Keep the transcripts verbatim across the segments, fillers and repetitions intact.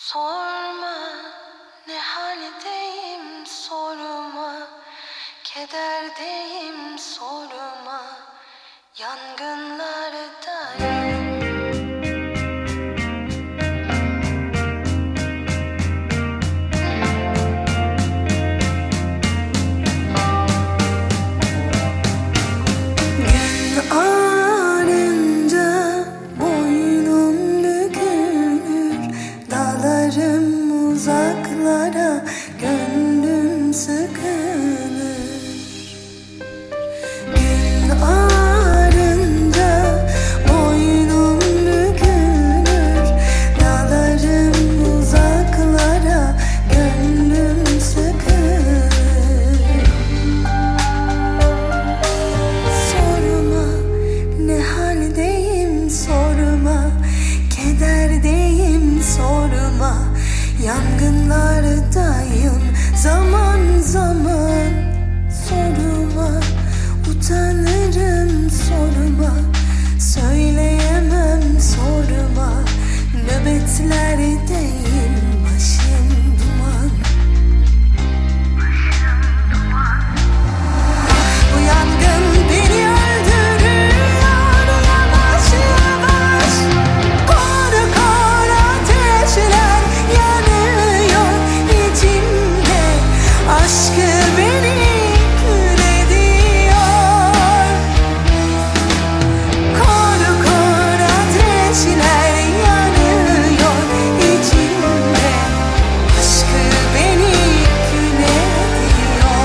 Sorma ne haldeyim sorma, kederdeyim sorma, yangınlardayım. Uzaklara gönlüm sıkılır. Gün ağarınca boynum bükülür. Dalarım uzaklara gönlüm sıkılır. Sorma ne haldeyim sorma, kederdeyim sorma, yangınlardayım zaman zaman. Sorma, utanırım sorma, söyleyemem sorma, nöbetlerdeyim başım duman. Bu yangın beni öldürüyor yavaş yavaş. Kor kor ateşler yanıyor içimde, aşkı beni kül ediyor. Kor kor ateşler yanıyor içimde, aşkı beni kül ediyor.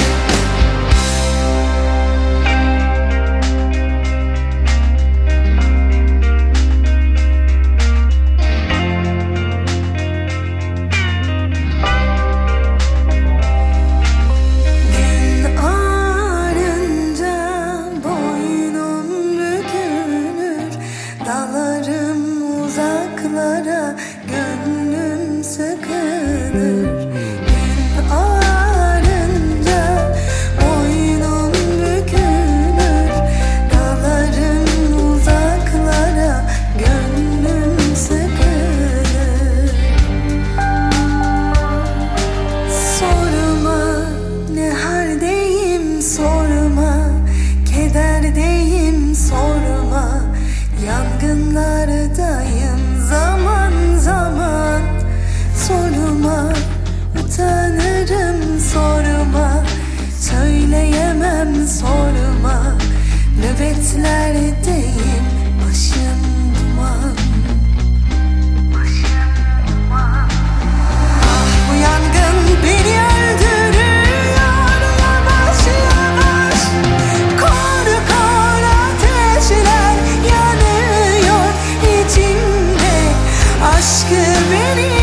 Gün ağarınca boynum bükülür. Dalarım uzaklara gönlüm sıkılır. Gün ağarınca boynum bükülür. Dalarım uzaklara gönlüm sıkılır. Sorma ne haldeyim sorma, kederdeyim sorma, yangınlardayım zaman zaman. Sorma, utanırım sorma, söyleyemem sorma, nöbetlerdeyim başım duman. Bu yangın beni öldürüyor yavaş yavaş. Kor kor ateşler yanıyor içimde, aşkı beni